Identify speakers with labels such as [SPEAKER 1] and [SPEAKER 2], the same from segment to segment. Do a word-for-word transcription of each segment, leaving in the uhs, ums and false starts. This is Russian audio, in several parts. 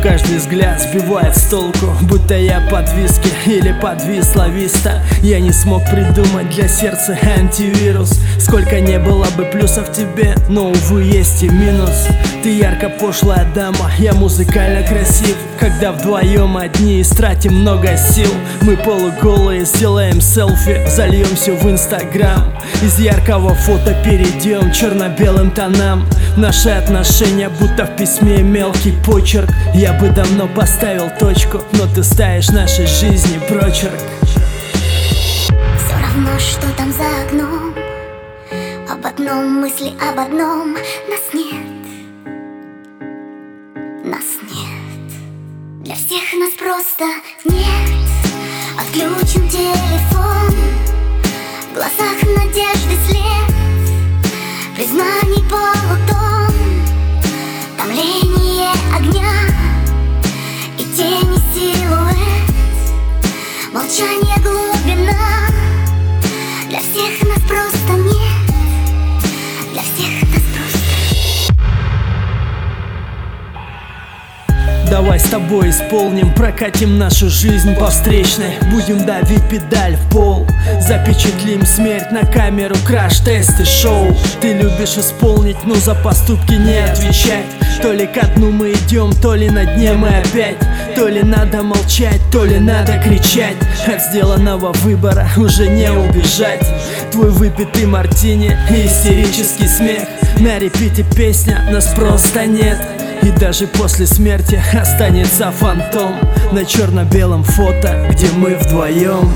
[SPEAKER 1] каждый взгляд сбивает с толку, будто я под виски или подвисла виста. Я не смог придумать для сердца антивирус. Сколько не было бы плюсов тебе, но, увы, есть и минус. Ты ярко пошлая дама, я музыкально красив. Когда вдвоем одни истратим много сил, мы полуголые сделаем селфи, зальемся в инстаграм. Из яркого фото перейдем к черно-белым тонам. Наши отношения будто в письме мелкий почерк. Я бы давно поставил точку, но ты ставишь нашей жизни прочерк.
[SPEAKER 2] Все равно, что там за окном, об одном мысли, об одном. Нас нет, нас нет. Для всех нас просто нет. Отключим телефон, в глазах надежды след, признаний полутон, томление огня и тени силуэт, молчание глубина. Для всех нас просто нет, для всех нас просто.
[SPEAKER 1] Давай с тобой исполним, прокатим нашу жизнь по встречной. Будем давить педаль в пол, запечатлим смерть на камеру, краш-тесты, шоу. Ты любишь исполнить, но за поступки не отвечать. То ли ко дну мы идем, то ли на дне мы опять. То ли надо молчать, то ли надо кричать. От сделанного выбора уже не убежать. Твой выпитый мартини и истерический смех. На репите песня, нас просто нет. И даже после смерти останется фантом на черно-белом фото, где мы вдвоем.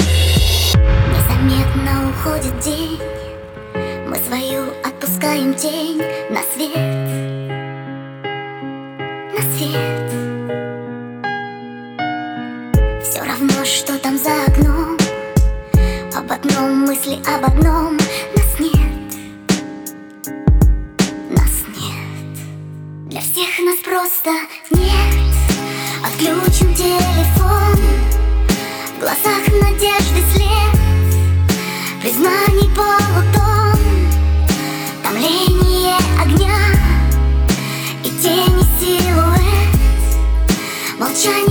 [SPEAKER 2] Незаметно уходит день, мы свою отпускаем тень на свет, на свет. Все равно, что там за окном, об одном мысли, об одном. Нас нет, нас нет. Для всех нас просто нет. Отключим телефон, в глазах надежды след, признаний полутон, томление огня и тени силуэт, молчание